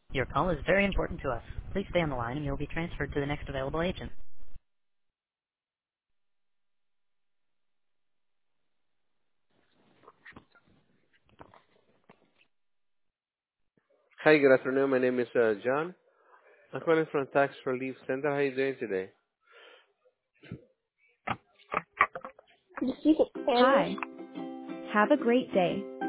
Your call is very important to us. Please stay on the line and you'll be transferred to the next available agent. Hi, good afternoon. My name is John. I'm calling from Tax Relief Center. How are you doing today? Could you speak Spanish? Hi. Have a great day.